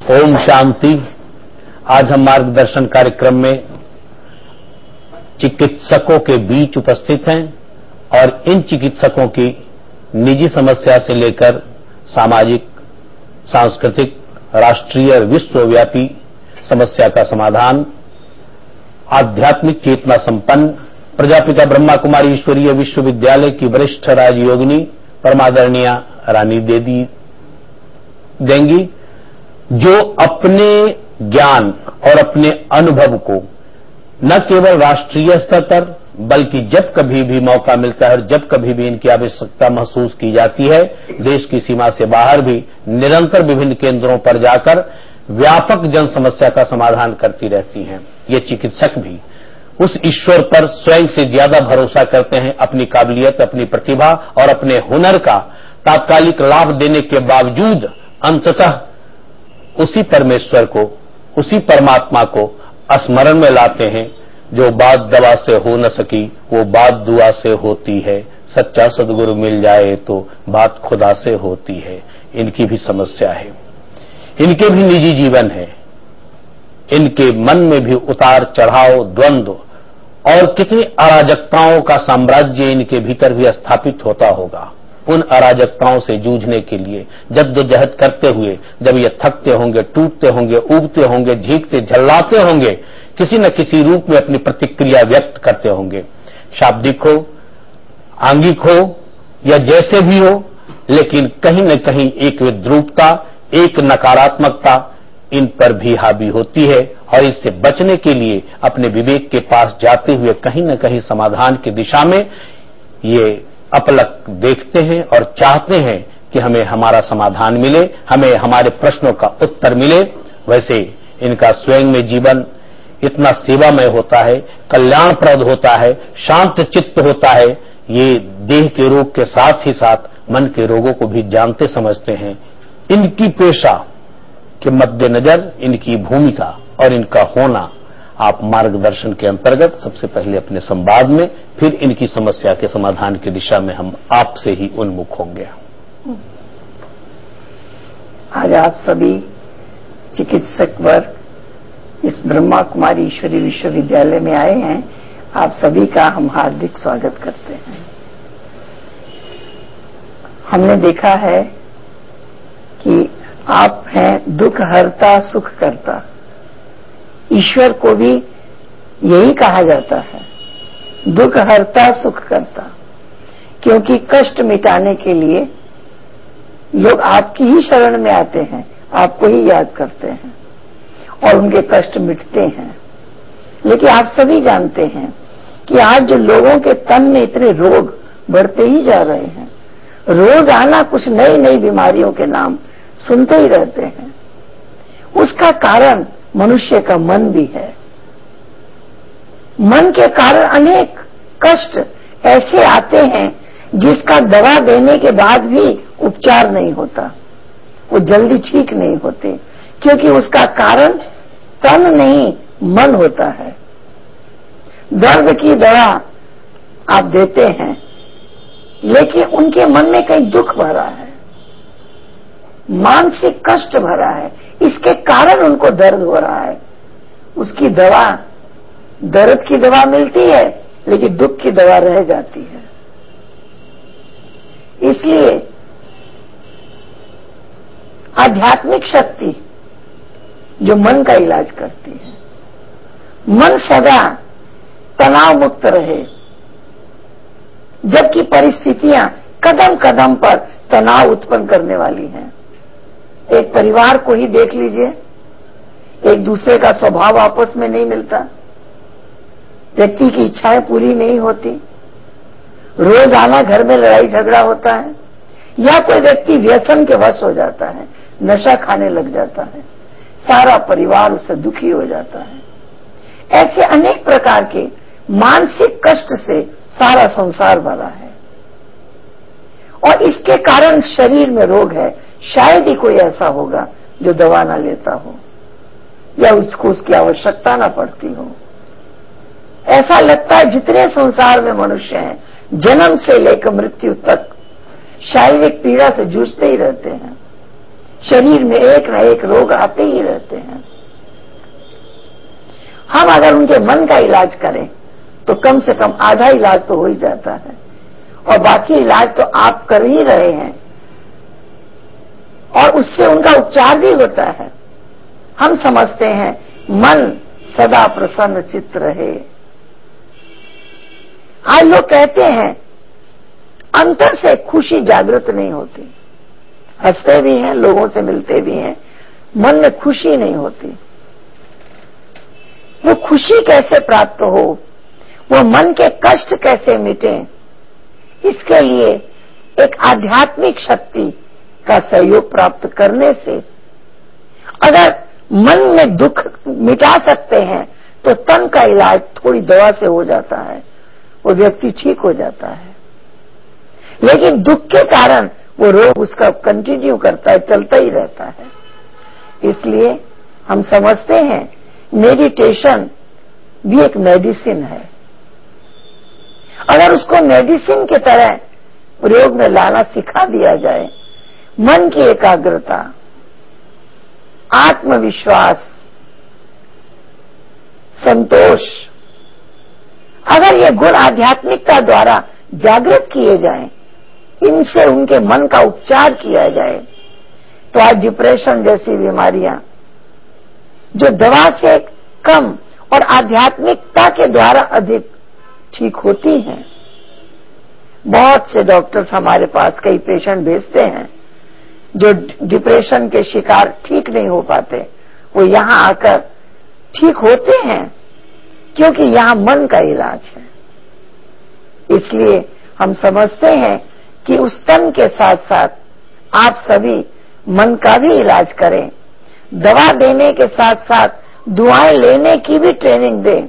ओम शांति। आज हम मार्गदर्शन कार्यक्रम में चिकित्सकों के बीच उपस्थित हैं और इन चिकित्सकों की निजी समस्या से लेकर सामाजिक, सांस्कृतिक, राष्ट्रीय और विश्वव्यापी समस्या का समाधान आध्यात्मिक चेतना संपन्न प्रजापिता ब्रह्मा कुमारी ईश्वरीय विश्वविद्यालय की वरिष्ठ राजयोगिनी परमादरणीय रानी देदी देंगी, जो अपने ज्ञान और अपने अनुभव को न केवल राष्ट्रीय स्तर पर बल्कि जब कभी भी मौका मिलता है और जब कभी भी इनकी आवश्यकता महसूस की जाती है, देश की सीमा से बाहर भी निरंतर विभिन्न केंद्रों पर जाकर व्यापक जन समस्या का समाधान करती रहती हैं। ये चिकित्सक भी उस ईश्वर पर स्वयं से ज्यादा भरोसा करते हैं। अपनी काबिलियत, अपनी प्रतिभा और अपने हुनर का तात्कालिक लाभ देने के बावजूद अंततः उसी परमेश्वर को, उसी परमात्मा को स्मरण में लाते हैं। जो बात दवा से हो न सकी वो बात दुआ से होती है, सच्चा सदगुरु मिल जाए तो बात खुदा से होती है। इनकी भी समस्या है, इनके भी निजी जीवन है, इनके मन में भी उतार चढ़ाव, द्वंद्व और कितनी अराजकताओं का साम्राज्य इनके भीतर भी स्थापित होता होगा। उन अराजकताओं से जूझने के लिए जद्दोजहद करते हुए जब ये थकते होंगे, टूटते होंगे, उबते होंगे, झींकते झल्लाते होंगे, किसी न किसी रूप में अपनी प्रतिक्रिया व्यक्त करते होंगे, शाब्दिक हो, आंगिक हो या जैसे भी हो, लेकिन कहीं न कहीं एक विद्रूपता, एक नकारात्मकता इन पर भी हावी होती है और इससे बचने के लिए अपने विवेक के पास जाते हुए कहीं न कहीं समाधान की दिशा में ये अपलक देखते हैं और चाहते हैं कि हमें हमारा समाधान मिले, हमें हमारे प्रश्नों का उत्तर मिले। वैसे इनका स्वयं में जीवन इतना सेवामय होता है, कल्याणप्रद होता है, शांत चित्त होता है। ये देह के रोग के साथ ही साथ मन के रोगों को भी जानते समझते हैं। इनकी पेशा के मद्देनजर इनकी भूमिका और इनका होना आप मार्गदर्शन के अंतर्गत सबसे पहले अपने संवाद में, फिर इनकी समस्या के समाधान की दिशा में हम आपसे ही उन्मुख होंगे। आज आप सभी चिकित्सक वर्ग इस ब्रह्मा कुमारी ईश्वरी विश्वविद्यालय में आए हैं। आप सभी का हम हार्दिक स्वागत करते हैं। हमने देखा है कि आप हैं दुख हरता सुख करता। ईश्वर को भी यही कहा जाता है, दुख हरता सुख करता, क्योंकि कष्ट मिटाने के लिए लोग आपकी ही शरण में आते हैं, आपको ही याद करते हैं और उनके कष्ट मिटते हैं। लेकिन आप सभी जानते हैं कि आज जो लोगों के तन में इतने रोग बढ़ते ही जा रहे हैं, रोजाना कुछ नई नई बीमारियों के नाम सुनते ही रहते हैं। उसका कारण मनुष्य का मन भी है। मन के कारण अनेक कष्ट ऐसे आते हैं जिसका दवा देने के बाद भी उपचार नहीं होता, वो जल्दी ठीक नहीं होते, क्योंकि उसका कारण तन नहीं मन होता है। दर्द की दवा आप देते हैं लेकिन उनके मन में कहीं दुख भरा है, मानसिक कष्ट भरा है, इसके कारण उनको दर्द हो रहा है। उसकी दवा, दर्द की दवा मिलती है लेकिन दुख की दवा रह जाती है। इसलिए आध्यात्मिक शक्ति जो मन का इलाज करती है, मन सदा तनाव मुक्त रहे, जबकि परिस्थितियां कदम कदम पर तनाव उत्पन्न करने वाली हैं। एक परिवार को ही देख लीजिए, एक दूसरे का स्वभाव आपस में नहीं मिलता, व्यक्ति की इच्छाएं पूरी नहीं होती, रोजाना घर में लड़ाई झगड़ा होता है, या कोई व्यक्ति व्यसन के वश हो जाता है, नशा खाने लग जाता है, सारा परिवार उससे दुखी हो जाता है। ऐसे अनेक प्रकार के मानसिक कष्ट से सारा संसार भरा है और इसके कारण शरीर में रोग है। शायद ही कोई ऐसा होगा जो दवा ना लेता हो या उसको उसकी आवश्यकता ना पड़ती हो। ऐसा लगता है जितने संसार में मनुष्य हैं, जन्म से लेकर मृत्यु तक शारीरिक पीड़ा से जूझते ही रहते हैं। शरीर में एक न एक रोग आते ही रहते हैं। हम अगर उनके मन का इलाज करें तो कम से कम आधा इलाज तो हो ही जाता है, और बाकी इलाज तो आप कर ही रहे हैं, और उससे उनका उपचार भी होता है। हम समझते हैं मन सदा प्रसन्न चित्त रहे। आज लोग कहते हैं अंतर से खुशी जागृत नहीं होती। हंसते भी हैं, लोगों से मिलते भी हैं, मन में खुशी नहीं होती। वो खुशी कैसे प्राप्त हो, वो मन के कष्ट कैसे मिटे, इसके लिए एक आध्यात्मिक शक्ति का सहयोग प्राप्त करने से अगर मन में दुख मिटा सकते हैं तो तन का इलाज थोड़ी दवा से हो जाता है, वो व्यक्ति ठीक हो जाता है। लेकिन दुख के कारण वो रोग उसका कंटिन्यू करता है, चलता ही रहता है। इसलिए हम समझते हैं मेडिटेशन भी एक मेडिसिन है। अगर उसको मेडिसिन की तरह प्रयोग में लाना सिखा दिया जाए, मन की एकाग्रता, आत्मविश्वास, संतोष, अगर ये गुण आध्यात्मिकता द्वारा जागृत किए जाएं, इनसे उनके मन का उपचार किया जाए, तो आज डिप्रेशन जैसी बीमारियां जो दवा से कम और आध्यात्मिकता के द्वारा अधिक ठीक होती हैं। बहुत से डॉक्टर्स हमारे पास कई पेशेंट भेजते हैं जो डिप्रेशन के शिकार ठीक नहीं हो पाते, वो यहां आकर ठीक होते हैं क्योंकि यहां मन का इलाज है। इसलिए हम समझते हैं कि उस तन के साथ साथ आप सभी मन का भी इलाज करें, दवा देने के साथ साथ दुआएं लेने की भी ट्रेनिंग दें।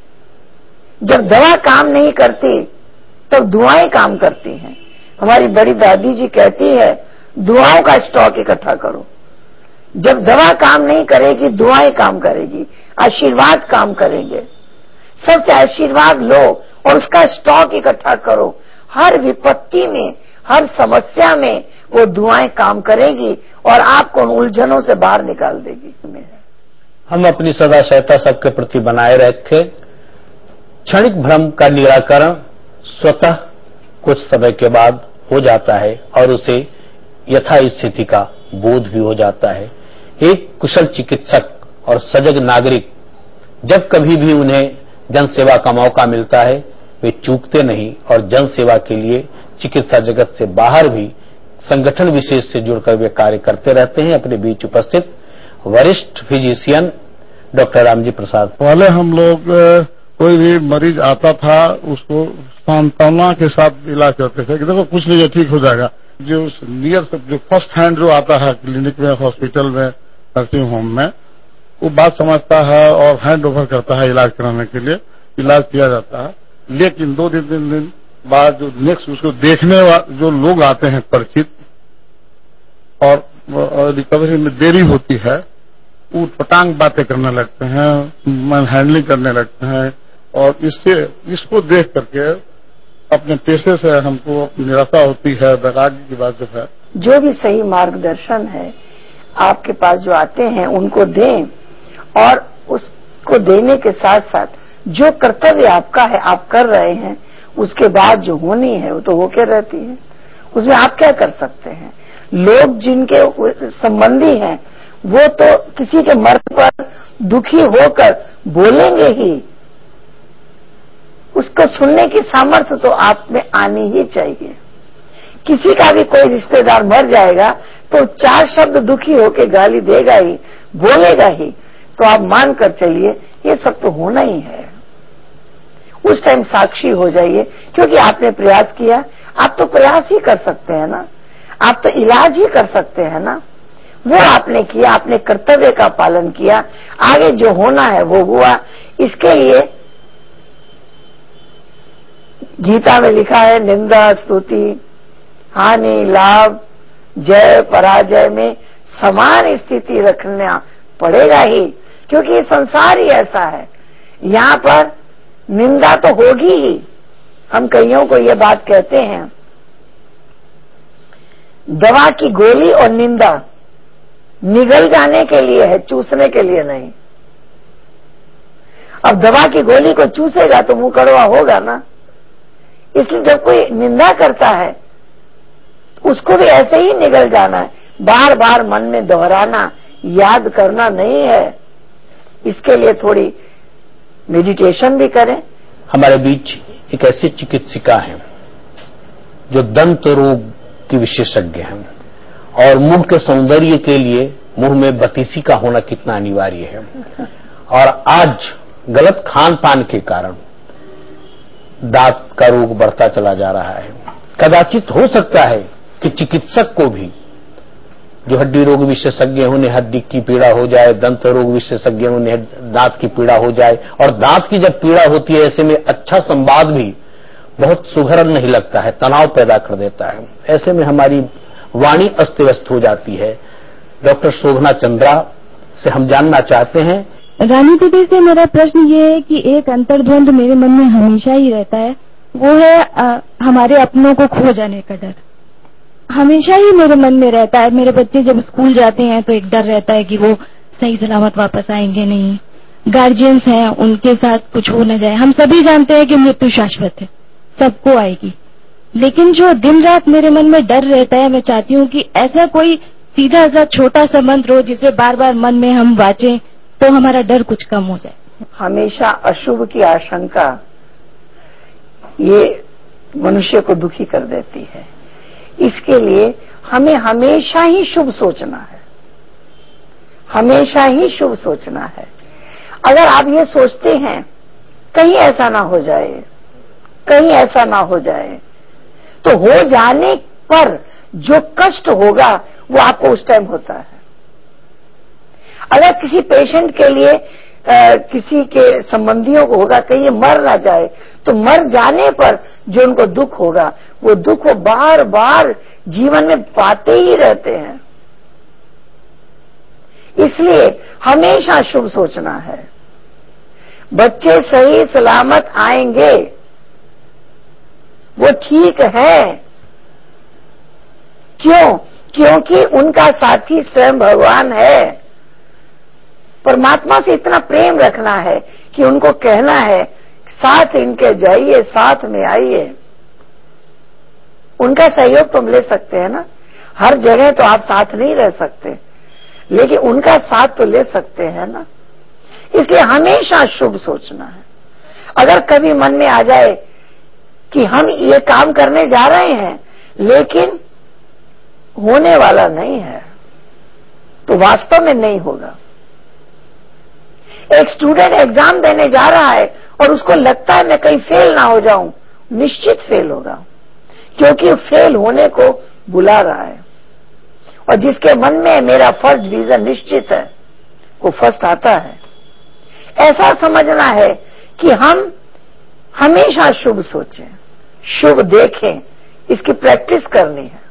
जब दवा काम नहीं करती तब दुआएं काम करती हैं। हमारी बड़ी दादी जी कहती है दुआओं का स्टॉक इकट्ठा करो। जब दवा काम नहीं करेगी दुआएं काम करेगी, आशीर्वाद काम करेंगे। सबसे आशीर्वाद लो और उसका स्टॉक इकट्ठा करो। हर विपत्ति में, हर समस्या में वो दुआएं काम करेगी और आपको उन उलझनों से बाहर निकाल देगी। हम अपनी सदा सहता सबके प्रति बनाए रखें। क्षणिक भ्रम का निराकरण स्वतः कुछ समय के बाद हो जाता है और उसे यथास्थिति का बोध भी हो जाता है। एक कुशल चिकित्सक और सजग नागरिक जब कभी भी उन्हें जनसेवा का मौका मिलता है वे चूकते नहीं और जनसेवा के लिए चिकित्सा जगत से बाहर भी संगठन विशेष से जुड़कर वे कार्य करते रहते हैं। अपने बीच उपस्थित वरिष्ठ फिजिशियन डॉक्टर रामजी प्रसाद। पहले हम लोग कोई भी मरीज आता था उसको सांत्वना के साथ इलाज करते थे कि देखो कुछ नहीं, ठीक हो जाएगा। जो नियर से जो फर्स्ट हैंड जो आता है क्लिनिक में, हॉस्पिटल में, नर्सिंग होम में, वो बात समझता है और हैंड ओवर करता है इलाज कराने के लिए, इलाज किया जाता है। लेकिन 2-3 दिन बाद जो नेक्स्ट उसको देखने जो लोग आते हैं परिचित और रिकवरी में देरी होती है, ऊटपटांग बातें करने लगते हैं, मैन हैंडलिंग करने लगते हैं और इसको देख करके अपने पेशे से हमको निराशा होती है। वैराग्य की बात जो है, जो भी सही मार्गदर्शन है आपके पास जो आते हैं उनको दें और उसको देने के साथ साथ जो कर्तव्य आपका है आप कर रहे हैं, उसके बाद जो होनी है वो तो होके रहती है, उसमें आप क्या कर सकते हैं। लोग जिनके संबंधी हैं वो तो किसी के मरण पर दुखी होकर बोलेंगे ही, उसको सुनने की सामर्थ्य तो आप में आनी ही चाहिए। किसी का भी कोई रिश्तेदार मर जाएगा तो 4 शब्द दुखी होकर गाली देगा ही, बोलेगा ही, तो आप मान कर चलिए ये सब तो होना ही है। उस टाइम साक्षी हो जाइए क्योंकि आपने प्रयास किया। आप तो प्रयास ही कर सकते हैं ना, आप तो इलाज ही कर सकते हैं ना। वो आपने किया, आपने कर्तव्य का पालन किया, आगे जो होना है वो हुआ। इसके लिए गीता में लिखा है निंदा स्तुति हानि लाभ जय पराजय में समान स्थिति रखना पड़ेगा ही, क्योंकि ये संसार ही ऐसा है। यहाँ पर निंदा तो होगी ही। हम कईयों को ये बात कहते हैं, दवा की गोली और निंदा निगल जाने के लिए है, चूसने के लिए नहीं। अब दवा की गोली को चूसेगा तो मुंह कड़वा होगा ना। इसलिए जब कोई निंदा करता है उसको भी ऐसे ही निगल जाना है, बार बार मन में दोहराना, याद करना नहीं है। इसके लिए थोड़ी मेडिटेशन भी करें। हमारे बीच एक ऐसी चिकित्सिका हैं जो दंत रोग की विशेषज्ञ हैं और मुंह के सौंदर्य के लिए मुंह में बतीसी का होना कितना अनिवार्य है। और आज गलत खान पान के कारण दांत का रोग बढ़ता चला जा रहा है। कदाचित हो सकता है कि चिकित्सक को भी, जो हड्डी रोग विशेषज्ञ उन्हें हड्डी की पीड़ा हो जाए, दंत रोग विशेषज्ञ उन्हें दांत की पीड़ा हो जाए, और दांत की जब पीड़ा होती है ऐसे में अच्छा संवाद भी बहुत सुघर नहीं लगता है, तनाव पैदा कर देता है। ऐसे में हमारी वाणी अस्त व्यस्त हो जाती है। डॉक्टर शोभना चंद्रा से हम जानना चाहते हैं। रानी दीदी से मेरा प्रश्न ये है कि एक अंतर्द्वंद मेरे मन में हमेशा ही रहता है, वो है हमारे अपनों को खो जाने का डर। हमेशा ही मेरे मन में रहता है। मेरे बच्चे जब स्कूल जाते हैं तो एक डर रहता है कि वो सही सलामत वापस आएंगे नहीं। गार्जियंस हैं, उनके साथ कुछ हो न जाए। हम सभी जानते हैं कि मृत्यु शाश्वत है, सबको आएगी, लेकिन जो दिन रात मेरे मन में डर रहता है, मैं चाहती हूँ कि ऐसा कोई सीधा सा छोटा सा मंत्र हो जिसे बार बार मन में हम वाचें तो हमारा डर कुछ कम हो जाए। हमेशा अशुभ की आशंका ये मनुष्य को दुखी कर देती है। इसके लिए हमें हमेशा ही शुभ सोचना है, हमेशा ही शुभ सोचना है। अगर आप ये सोचते हैं कहीं ऐसा ना हो जाए, कहीं ऐसा ना हो जाए, तो हो जाने पर जो कष्ट होगा वो आपको उस टाइम होता है। अगर किसी पेशेंट के लिए किसी के संबंधियों को होगा कहीं ये मर ना जाए, तो मर जाने पर जो उनको दुख होगा वो दुख वो बार बार जीवन में पाते ही रहते हैं। इसलिए हमेशा शुभ सोचना है। बच्चे सही सलामत आएंगे, वो ठीक है। क्यों? क्योंकि उनका साथी स्वयं भगवान है। परमात्मा से इतना प्रेम रखना है कि उनको कहना है साथ इनके जाइए, साथ में आइए। उनका सहयोग तो ले सकते हैं ना, हर जगह तो आप साथ नहीं रह सकते, लेकिन उनका साथ तो ले सकते हैं ना। इसलिए हमेशा शुभ सोचना है। अगर कभी मन में आ जाए कि हम ये काम करने जा रहे हैं लेकिन होने वाला नहीं है, तो वास्तव में नहीं होगा। एक स्टूडेंट एग्जाम देने जा रहा है और उसको लगता है मैं कहीं फेल ना हो जाऊं, निश्चित फेल होगा, क्योंकि फेल होने को बुला रहा है। और जिसके मन में मेरा फर्स्ट डिवीजन निश्चित है वो फर्स्ट आता है। ऐसा समझना है कि हम हमेशा शुभ सोचें, शुभ देखें, इसकी प्रैक्टिस करनी है।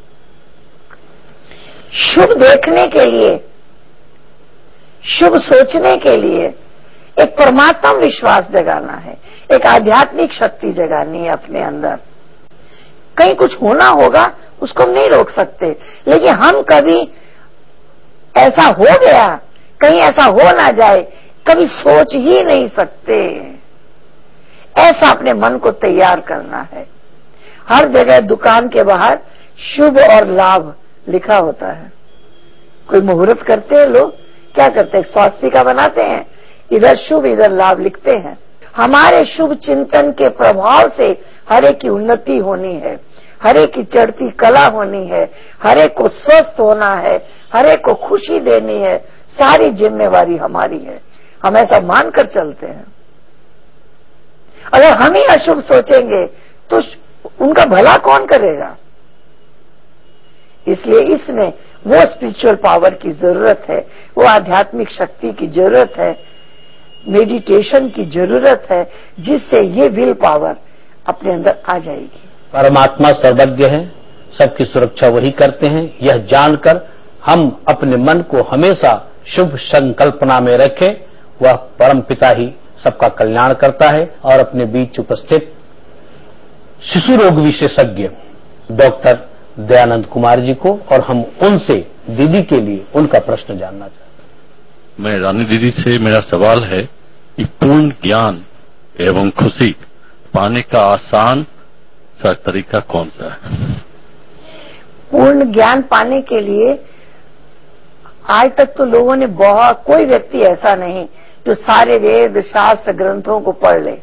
शुभ देखने के लिए, शुभ सोचने के लिए एक परमात्मा विश्वास जगाना है, एक आध्यात्मिक शक्ति जगानी है अपने अंदर। कहीं कुछ होना होगा उसको हम नहीं रोक सकते, लेकिन हम कभी ऐसा हो गया, कहीं ऐसा हो ना जाए, कभी सोच ही नहीं सकते। ऐसा अपने मन को तैयार करना है। हर जगह दुकान के बाहर शुभ और लाभ लिखा होता है। कोई मुहूर्त करते हैं लोग, क्या करते हैं, स्वास्तिका बनाते हैं, इधर शुभ इधर लाभ लिखते हैं। हमारे शुभ चिंतन के प्रभाव से हर एक की उन्नति होनी है, हर एक की चढ़ती कला होनी है, हर एक को स्वस्थ होना है, हर एक को खुशी देनी है। सारी जिम्मेवारी हमारी है, हम ऐसा मानकर चलते हैं। अगर हम ही अशुभ सोचेंगे तो उनका भला कौन करेगा? इसलिए इसमें वो स्पिरिचुअल पावर की जरूरत है, वो आध्यात्मिक शक्ति की जरूरत है, मेडिटेशन की जरूरत है, जिससे ये विल पावर अपने अंदर आ जाएगी। परमात्मा सर्वज्ञ है, सबकी सुरक्षा वही करते हैं। यह जानकर हम अपने मन को हमेशा शुभ संकल्पना में रखें। वह परम पिता ही सबका कल्याण करता है। और अपने बीच उपस्थित शिशु रोग विशेषज्ञ डॉक्टर दयानंद कुमार जी को और हम उनसे दीदी के लिए उनका प्रश्न जानना चाहता हूं। मैं रानी दीदी से मेरा सवाल है कि पूर्ण ज्ञान एवं खुशी पाने का आसान सा तरीका कौन सा है? पूर्ण ज्ञान पाने के लिए आज तक तो लोगों ने कोई व्यक्ति ऐसा नहीं जो सारे वेद शास्त्र ग्रंथों को पढ़ ले।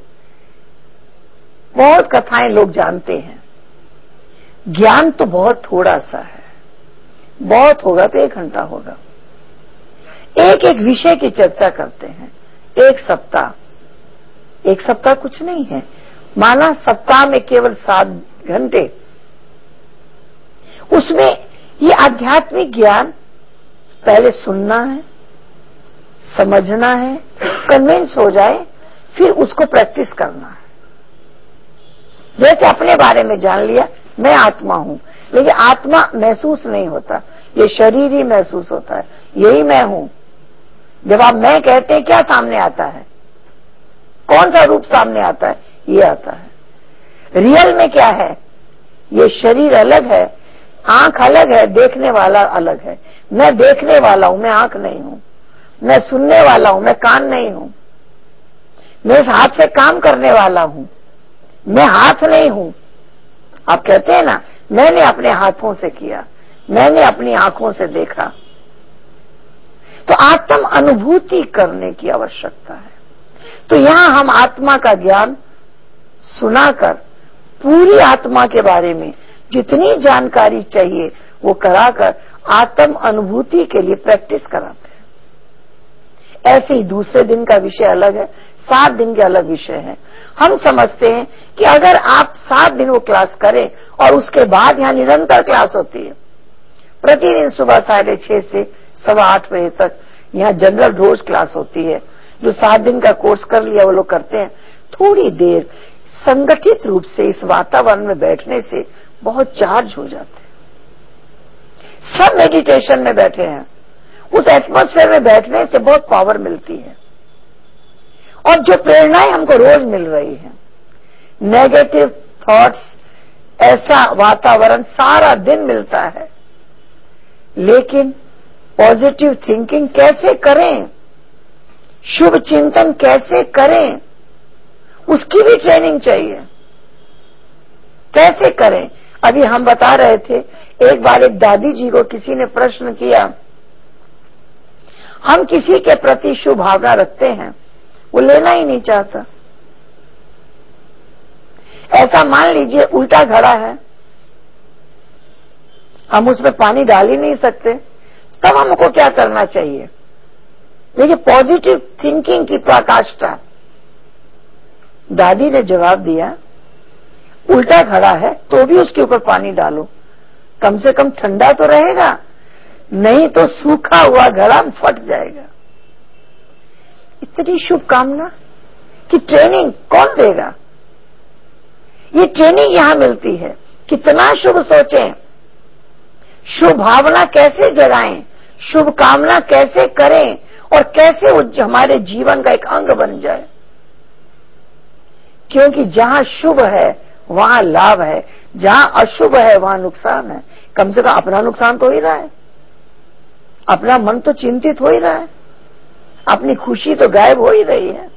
बहुत कथाएं लोग जानते हैं, ज्ञान तो बहुत थोड़ा सा है। बहुत होगा तो 1 घंटा होगा। एक एक विषय की चर्चा करते हैं। 1 सप्ताह कुछ नहीं है। माना सप्ताह में केवल 7 घंटे, उसमें ये आध्यात्मिक ज्ञान पहले सुनना है, समझना है, कन्विंस हो जाए, फिर उसको प्रैक्टिस करना है। जैसे अपने बारे में जान लिया, मैं आत्मा हूं, लेकिन आत्मा महसूस नहीं होता, ये शरीर ही महसूस होता है, यही मैं हूं। जब आप मैं कहते हैं, क्या सामने आता है? कौन सा रूप सामने आता है? ये आता है। रियल में क्या है? ये शरीर अलग है, आंख अलग है, देखने वाला अलग है। मैं देखने वाला हूं, मैं आंख नहीं हूं। मैं सुनने वाला हूं, मैं कान नहीं हूं। मैं इस हाथ से काम करने वाला हूं, मैं हाथ नहीं हूं। आप कहते हैं ना, मैंने अपने हाथों से किया, मैंने अपनी आंखों से देखा। तो आत्म अनुभूति करने की आवश्यकता है। तो यहां हम आत्मा का ज्ञान सुनाकर पूरी आत्मा के बारे में जितनी जानकारी चाहिए वो कराकर आत्म अनुभूति के लिए प्रैक्टिस कराते हैं। ऐसे ही दूसरे दिन का विषय अलग है, 7 दिन के अलग विषय है। हम समझते हैं कि अगर आप 7 दिन वो क्लास करें और उसके बाद यहां निरंतर क्लास होती है, प्रतिदिन सुबह 6:30 से 8:15 बजे तक यहां जनरल रोज क्लास होती है। जो 7 दिन का कोर्स कर लिया वो लोग करते हैं। थोड़ी देर संगठित रूप से इस वातावरण में बैठने से बहुत चार्ज हो जाते हैं। सब मेडिटेशन में बैठे हैं, उस एटमॉस्फेयर में बैठने से बहुत पावर मिलती है। और जो प्रेरणाएं हमको रोज मिल रही है, नेगेटिव थॉट्स, ऐसा वातावरण सारा दिन मिलता है, लेकिन पॉजिटिव थिंकिंग कैसे करें, शुभ चिंतन कैसे करें, उसकी भी ट्रेनिंग चाहिए। कैसे करें? अभी हम बता रहे थे, एक बार एक दादी जी को किसी ने प्रश्न किया, हम किसी के प्रति शुभ भावना रखते हैं, वो लेना ही नहीं चाहता। ऐसा मान लीजिए उल्टा घड़ा है, हम उसमें पानी डाल ही नहीं सकते, तब हमको क्या करना चाहिए? देखिए, पॉजिटिव थिंकिंग की पराकाष्ठा। दादी ने जवाब दिया, उल्टा घड़ा है तो भी उसके ऊपर पानी डालो, कम से कम ठंडा तो रहेगा, नहीं तो सूखा हुआ घड़ा फट जाएगा। इतनी शुभकामना की ट्रेनिंग कौन देगा? ये ट्रेनिंग यहां मिलती है। कितना शुभ सोचें, शुभ भावना कैसे जगाएं, शुभ कामना कैसे करें और कैसे वो हमारे जीवन का एक अंग बन जाए। क्योंकि जहां शुभ है वहां लाभ है, जहां अशुभ है वहां नुकसान है। कम से कम अपना नुकसान तो हो ही रहा है, अपना मन तो चिंतित हो ही रहा है, अपनी खुशी तो गायब हो ही रही है।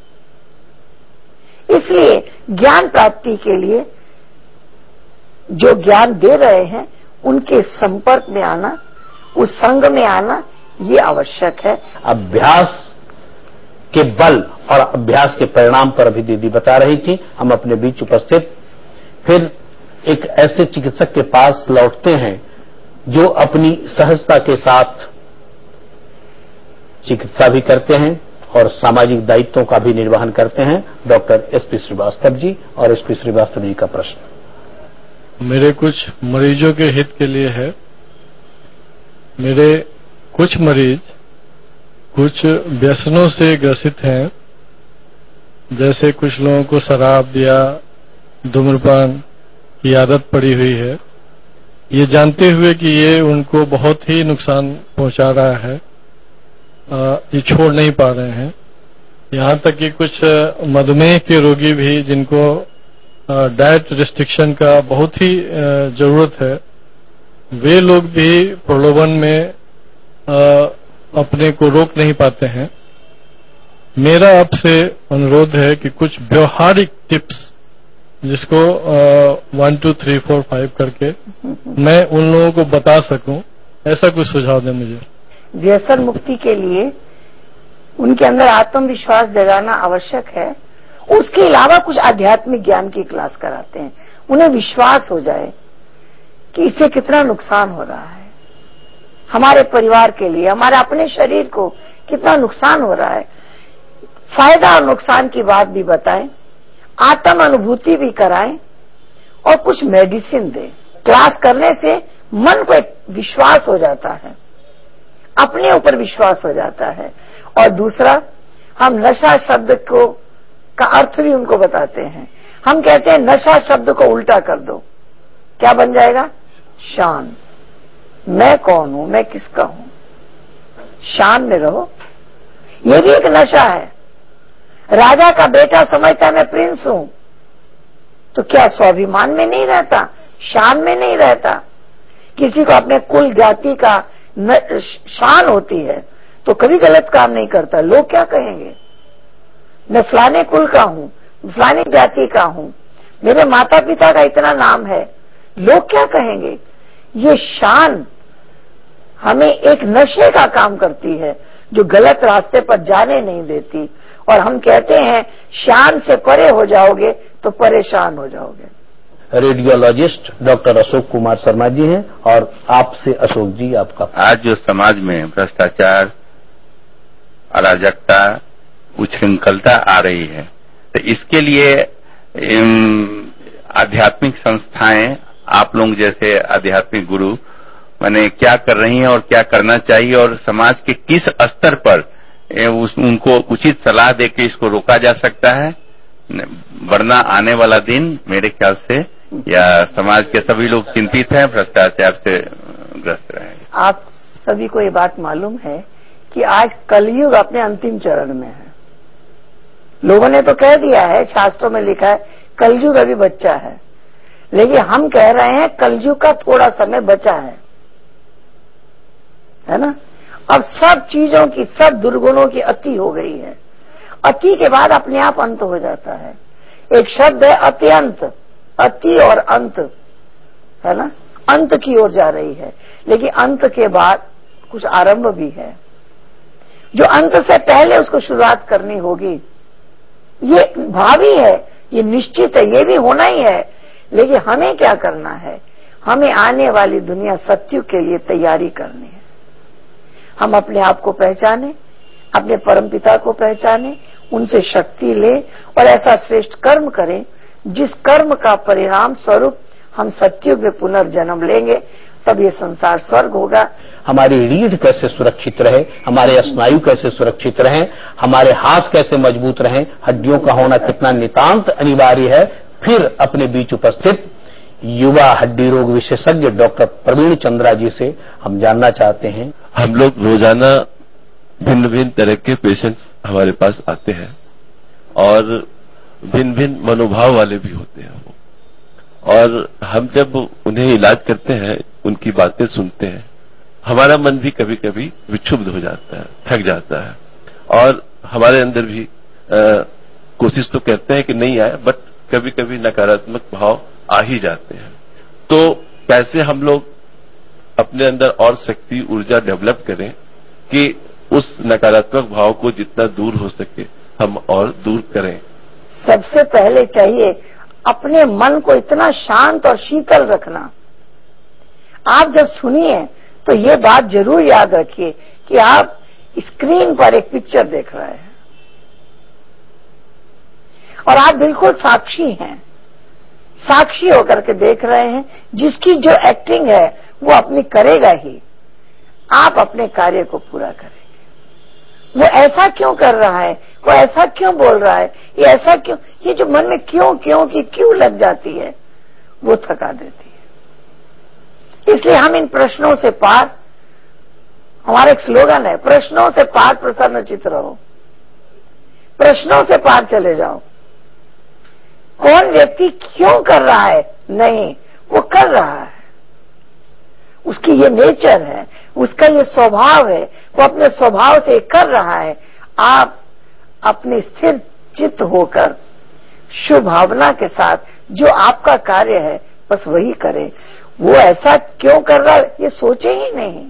इसलिए ज्ञान प्राप्ति के लिए जो ज्ञान दे रहे हैं उनके संपर्क में आना, उस संग में आना, ये आवश्यक है। अभ्यास के बल और अभ्यास के परिणाम पर अभी दीदी बता रही थी। हम अपने बीच उपस्थित फिर एक ऐसे चिकित्सक के पास लौटते हैं जो अपनी सहजता के साथ चिकित्सा भी करते हैं और सामाजिक दायित्वों का भी निर्वहन करते हैं। Doctor SP Srivastava ji. और एसपी श्रीवास्तव जी का प्रश्न मेरे कुछ मरीजों के हित के लिए है। मेरे कुछ मरीज कुछ व्यसनों से ग्रसित हैं, जैसे कुछ लोगों को शराब या धूम्रपान की आदत पड़ी हुई है, ये जानते हुए कि ये उनको बहुत ही नुकसान पहुंचा रहा है, ये छोड़ नहीं पा रहे हैं। यहाँ तक कि कुछ मधुमेह के रोगी भी जिनको डाइट रिस्ट्रिक्शन का बहुत ही जरूरत है, वे लोग भी प्रलोभन में अपने को रोक नहीं पाते हैं। मेरा आपसे अनुरोध है कि कुछ व्यवहारिक टिप्स जिसको 1 2 3 4 5 करके मैं उन लोगों को बता सकूं, ऐसा कुछ सुझाव दें मुझे। व्यसन मुक्ति के लिए उनके अंदर आत्मविश्वास जगाना आवश्यक है। उसके अलावा कुछ आध्यात्मिक ज्ञान की क्लास कराते हैं, उन्हें विश्वास हो जाए कि इससे कितना नुकसान हो रहा है, हमारे परिवार के लिए, हमारे अपने शरीर को कितना नुकसान हो रहा है। फायदा और नुकसान की बात भी बताएं, आत्म अनुभूति भी कराएं और कुछ मेडिसिन दें। क्लास करने से मन को एक विश्वास हो जाता है, अपने ऊपर विश्वास हो जाता है। और दूसरा, हम नशा शब्द का अर्थ भी उनको बताते हैं। हम कहते हैं नशा शब्द को उल्टा कर दो, क्या बन जाएगा? शान। मैं कौन हूं, मैं किसका हूं, शान में रहो। ये भी एक नशा है। राजा का बेटा समझता है मैं प्रिंस हूं, तो क्या स्वाभिमान में नहीं रहता, शान में नहीं रहता? किसी को अपने कुल जाति का शान होती है तो कभी गलत काम नहीं करता। लोग क्या कहेंगे, मैं फलाने कुल का हूं, फलानी जाति का हूं, मेरे माता पिता का इतना नाम है, लोग क्या कहेंगे? ये शान हमें एक नशे का काम करती है जो गलत रास्ते पर जाने नहीं देती। और हम कहते हैं शान से परे हो जाओगे तो परेशान हो जाओगे। रेडियोलॉजिस्ट डॉक्टर अशोक कुमार शर्मा जी हैं और आपसे अशोक जी आपका। आज जो समाज में भ्रष्टाचार, अराजकता, उच्छृंखलता आ रही है, तो इसके लिए आध्यात्मिक संस्थाएं, आप लोग जैसे आध्यात्मिक गुरु माने क्या कर रही हैं और क्या करना चाहिए, और समाज के किस स्तर पर उनको उचित सलाह देकर इसको रोका जा सकता है, वरना आने वाला दिन मेरे ख्याल से या समाज के सभी लोग चिंतित हैं, भ्रष्टाचार से ग्रस्त रहेंगे। आप सभी को ये बात मालूम है कि आज कलयुग अपने अंतिम चरण में है। लोगों ने तो कह दिया है, शास्त्रों में लिखा है कलयुग अभी बच्चा है, लेकिन हम कह रहे हैं कलयुग का थोड़ा समय बचा है ना। अब सब चीजों की, सब दुर्गुणों की अति हो गई है। अति के बाद अपने आप अंत हो जाता है। एक शब्द है अत्यंत, अति और अंत, है ना, अंत की ओर जा रही है। लेकिन अंत के बाद कुछ आरंभ भी है, जो अंत से पहले उसको शुरुआत करनी होगी। ये भावी है, ये निश्चित है, ये भी होना ही है। लेकिन हमें क्या करना है, हमें आने वाली दुनिया सत्युग के लिए तैयारी करनी है। हम अपने आप को पहचाने, अपने परमपिता को पहचाने, उनसे शक्ति ले और ऐसा श्रेष्ठ कर्म करें जिस कर्म का परिणाम स्वरूप हम सत्युग में पुनर्जन्म लेंगे, तब ये संसार स्वर्ग होगा। हमारी रीढ़ कैसे सुरक्षित रहे, हमारे स्नायु कैसे सुरक्षित रहें, हमारे हाथ कैसे मजबूत रहें, हड्डियों का होना कितना नितांत अनिवार्य है। फिर अपने बीच उपस्थित युवा हड्डी रोग विशेषज्ञ डॉक्टर प्रवीण चंद्रा जी से हम जानना चाहते हैं। हम लोग रोजाना भिन्न भिन्न तरह के पेशेंट्स हमारे पास आते हैं और भिन्न भिन्न मनोभाव वाले भी होते हैं वो, और हम जब उन्हें इलाज करते हैं, उनकी बातें सुनते हैं, हमारा मन भी कभी कभी विक्षुब्ध हो जाता है, थक जाता है, और हमारे अंदर भी कोशिश तो करते हैं कि नहीं आए, बट कभी कभी नकारात्मक भाव आ ही जाते हैं। तो कैसे हम लोग अपने अंदर और शक्ति, ऊर्जा डेवलप करें कि उस नकारात्मक भाव को जितना दूर हो सके हम और दूर करें? सबसे पहले चाहिए अपने मन को इतना शांत और शीतल रखना। आप जब सुनिए तो ये बात जरूर याद रखिए कि आप स्क्रीन पर एक पिक्चर देख रहे हैं और आप बिल्कुल साक्षी हैं, साक्षी होकर के देख रहे हैं। जिसकी जो एक्टिंग है वो अपनी करेगा ही, आप अपने कार्य को पूरा करेंगे। वो ऐसा क्यों कर रहा है, वो ऐसा क्यों बोल रहा है, ये ऐसा क्यों, ये जो मन में क्यों लग जाती है, वो थका देती है। इसलिए हम इन प्रश्नों से पार, हमारा एक स्लोगन है, प्रश्नों से पार प्रसन्नचित्त रहो। प्रश्नों से पार चले जाओ। कौन व्यक्ति क्यों कर रहा है, नहीं, वो कर रहा है, उसकी ये नेचर है, उसका ये स्वभाव है, वो अपने स्वभाव से कर रहा है। आप अपने स्थिर चित्त होकर शुभ भावना के साथ जो आपका कार्य है बस वही करें। वो ऐसा क्यों कर रहा है ये सोचे ही नहीं,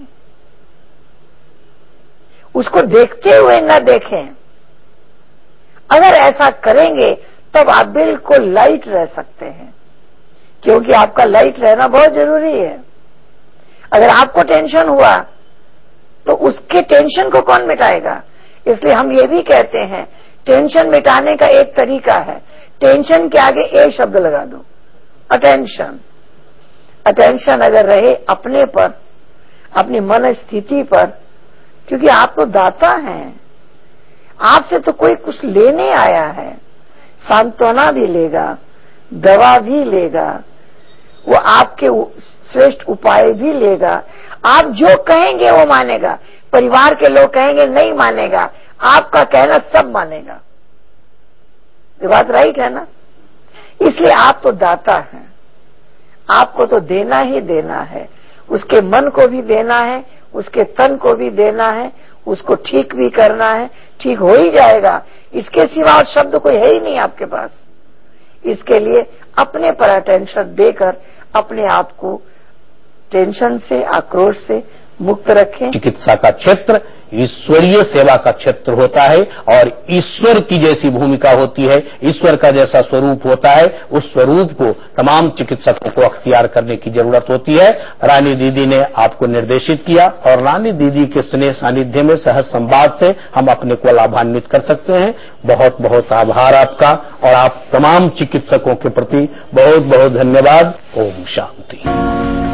उसको देखते हुए न देखें। अगर ऐसा करेंगे तब आप बिल्कुल लाइट रह सकते हैं, क्योंकि आपका लाइट रहना बहुत जरूरी है। अगर आपको टेंशन हुआ तो उसके टेंशन को कौन मिटाएगा? इसलिए हम ये भी कहते हैं टेंशन मिटाने का एक तरीका है, टेंशन के आगे एक शब्द लगा दो, अटेंशन। अटेंशन अगर रहे अपने पर, अपनी मन स्थिति पर, क्योंकि आप तो दाता हैं, आपसे तो कोई कुछ लेने आया है, सांत्वना भी लेगा, दवा भी लेगा, वो आपके श्रेष्ठ उपाय भी लेगा। आप जो कहेंगे वो मानेगा। परिवार के लोग कहेंगे नहीं मानेगा, आपका कहना सब मानेगा। ये बात राइट है ना? इसलिए आप तो दाता हैं, आपको तो देना ही देना है। उसके मन को भी देना है, उसके तन को भी देना है, उसको ठीक भी करना है। ठीक हो ही जाएगा, इसके सिवा और शब्द कोई है ही नहीं आपके पास। इसके लिए अपने पर अटेंशन देकर अपने आप को टेंशन से, आक्रोश से मुक्त रखें। चिकित्सा का क्षेत्र ईश्वरीय सेवा का क्षेत्र होता है और ईश्वर की जैसी भूमिका होती है, ईश्वर का जैसा स्वरूप होता है, उस स्वरूप को तमाम चिकित्सकों को अख्तियार करने की जरूरत होती है। रानी दीदी ने आपको निर्देशित किया और रानी दीदी के स्नेह सानिध्य में सहज संवाद से हम अपने को लाभान्वित कर सकते हैं। बहुत बहुत आभार आपका और आप तमाम चिकित्सकों के प्रति बहुत बहुत धन्यवाद। ओम शांति।